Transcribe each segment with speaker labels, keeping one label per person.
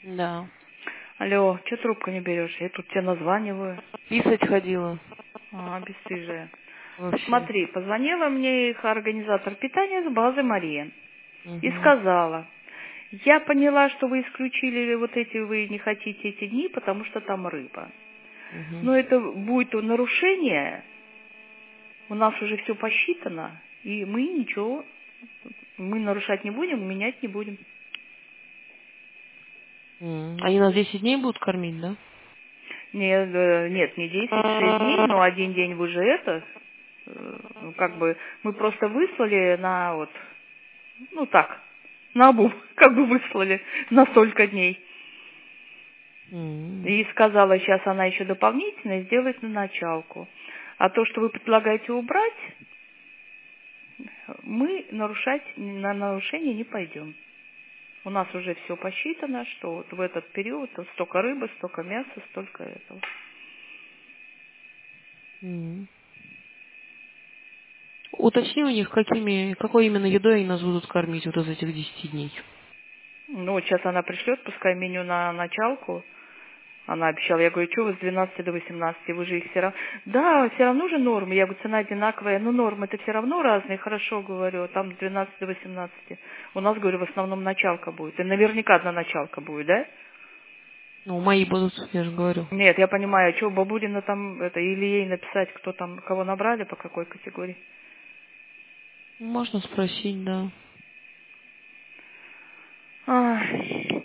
Speaker 1: Да.
Speaker 2: Алло, что трубку не берешь? Я тут тебе названиваю.
Speaker 1: Писать ходила.
Speaker 2: Бесстыжая.
Speaker 1: Вообще.
Speaker 2: Смотри, позвонила мне их организатор питания с базы Мария и
Speaker 1: Угу.
Speaker 2: сказала, я поняла, что вы исключили вот эти, вы не хотите эти дни, потому что там рыба.
Speaker 1: Угу.
Speaker 2: Но это будет нарушение, у нас уже все посчитано, и мы ничего, мы нарушать не будем, менять не будем.
Speaker 1: Они нас 10 дней будут кормить, да?
Speaker 2: Нет, нет, не 10, 6 дней, но один день вы же это, ну, как бы, мы просто выслали на вот, ну так, на обум, как бы выслали на столько дней.
Speaker 1: М.
Speaker 2: И сказала, сейчас она еще дополнительно сделает на началку. А то, что вы предлагаете убрать, мы нарушать, на нарушение не пойдем. У нас уже все посчитано, что вот в этот период столько рыбы, столько мяса, столько этого.
Speaker 1: М. Уточни у них, какой именно едой они нас будут кормить вот из этих 10 дней.
Speaker 2: Ну, вот сейчас она пришлет, пускай меню на началку. Она обещала, я говорю, что вы с 12 до 18, вы же их все равно... Да, все равно же нормы. Я говорю, цена одинаковая, но нормы-то все равно разные, хорошо, говорю, там с 12 до 18. У нас, говорю, в основном началка будет. И наверняка одна началка будет, да?
Speaker 1: Ну, мои будут, я же говорю.
Speaker 2: Нет, я понимаю, что Бабурина там, это, или ей написать, кто там, кого набрали, по какой категории.
Speaker 1: Можно спросить, да.
Speaker 2: Ай.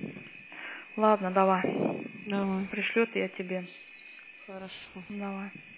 Speaker 2: Ладно, давай.
Speaker 1: Давай.
Speaker 2: Пришлет я тебе.
Speaker 1: Хорошо.
Speaker 2: Давай.